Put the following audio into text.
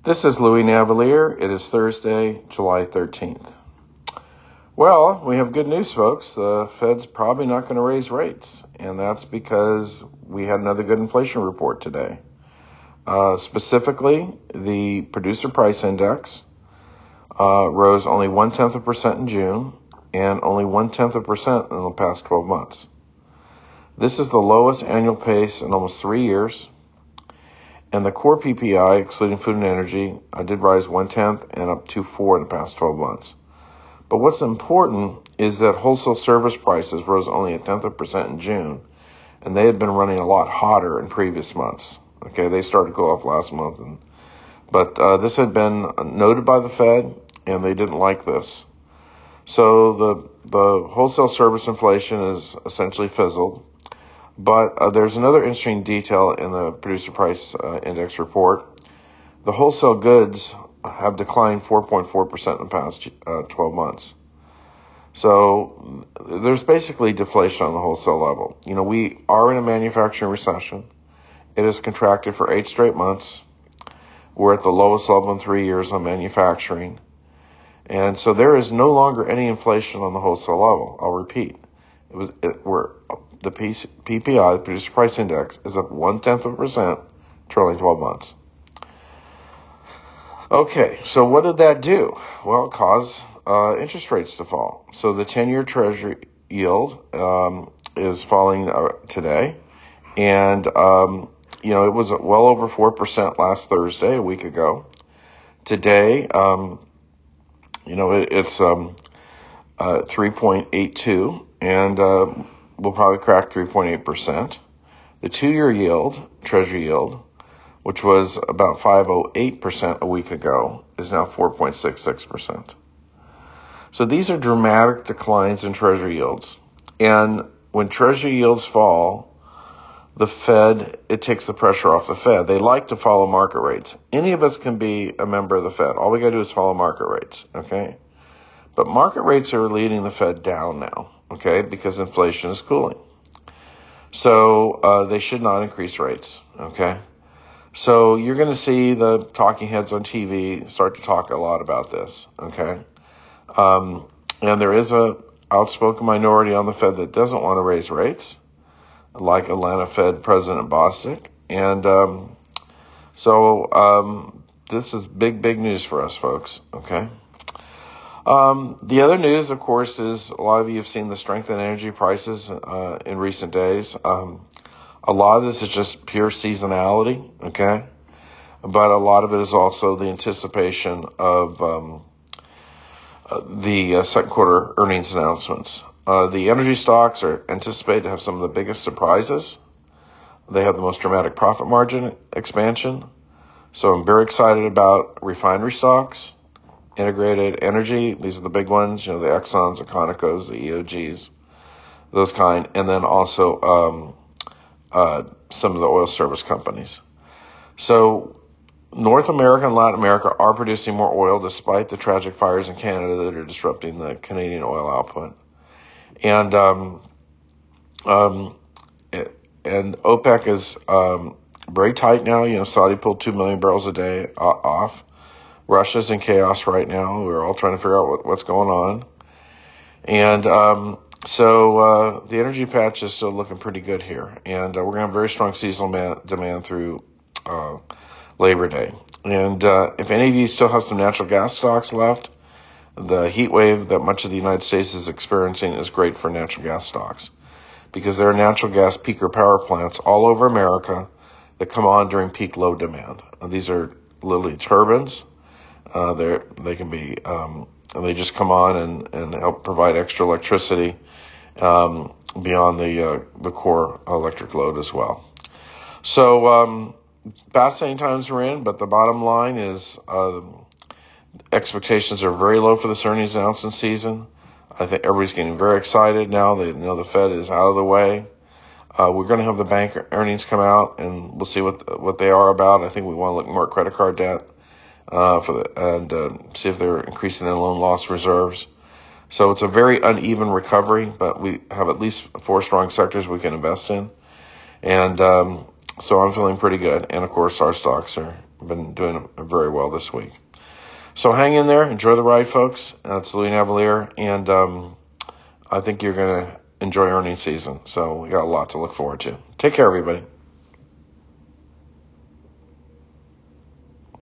This is Louis Navalier. It is Thursday, July 13th. Well, we have good news, folks. The Fed's probably not going to raise rates, and that's because we had another good inflation report today. Specifically, the producer price index rose only 0.1% in June and only 0.1% in the past 12 months. This is the lowest annual pace in almost 3 years. And the core PPI, excluding food and energy, did rise 0.1 and up 2.4 in the past 12 months. But what's important is that wholesale service prices rose only 0.1% in June, and they had been running a lot hotter in previous months. Okay, they started to go off last month, but this had been noted by the Fed, and they didn't like this. So the wholesale service inflation is essentially fizzled. But there's another interesting detail in the producer price index report. The wholesale goods have declined 4.4% in the past 12 months. So there's basically deflation on the wholesale level. You know, we are in a manufacturing recession. It has contracted for 8 straight months. We're at the lowest level in 3 years on manufacturing. And so there is no longer any inflation on the wholesale level. I'll repeat. The PPI, the producer price index, is up 0.1%, trailing 12 months. Okay, so what did that do? Well, it caused interest rates to fall. So the 10-year Treasury yield is falling today, and it was well over 4% last Thursday, a week ago. Today, it's 3.82, and we'll probably crack 3.8%. The 2-year yield, Treasury yield, which was about 5.08% a week ago, is now 4.66%. So these are dramatic declines in Treasury yields. And when Treasury yields fall, the Fed, it takes the pressure off the Fed. They like to follow market rates. Any of us can be a member of the Fed. All we got to do is follow market rates, okay? But market rates are leading the Fed down now, okay, because inflation is cooling. So they should not increase rates, okay? So you're going to see the talking heads on TV start to talk a lot about this, okay? And there is a outspoken minority on the Fed that doesn't want to raise rates, like Atlanta Fed President Bostic. And this is big news for us, folks, okay? The other news, of course, is a lot of you have seen the strength in energy prices in recent days. A lot of this is just pure seasonality, okay? But a lot of it is also the anticipation of the second quarter earnings announcements. The energy stocks are anticipated to have some of the biggest surprises. They have the most dramatic profit margin expansion. So I'm very excited about refinery stocks. Integrated energy, these are the big ones, the Exxons, the Conocos, the EOGs, those kind, and then also some of the oil service companies. So North America and Latin America are producing more oil despite the tragic fires in Canada that are disrupting the Canadian oil output. And OPEC is very tight now. Saudi pulled 2 million barrels a day off. Russia's in chaos right now. We're all trying to figure out what's going on. And so the energy patch is still looking pretty good here. And we're going to have very strong seasonal demand through Labor Day. And if any of you still have some natural gas stocks left, the heat wave that much of the United States is experiencing is great for natural gas stocks, because there are natural gas peaker power plants all over America that come on during peak load demand. And these are literally turbines. They can be, they just come on and help provide extra electricity beyond the core electric load as well. So fascinating times we're in, but the bottom line is expectations are very low for this earnings announcement season. I think everybody's getting very excited now. They know the Fed is out of the way. We're going to have the bank earnings come out, and we'll see what they are about. I think we want to look more at credit card debt. See if they're increasing their loan loss reserves. So it's a very uneven recovery, but we have at least 4 strong sectors we can invest in. And so I'm feeling pretty good. And, of course, our stocks are been doing very well this week. So hang in there. Enjoy the ride, folks. That's Louis Navalier. And I think you're going to enjoy earnings season. So we got a lot to look forward to. Take care, everybody.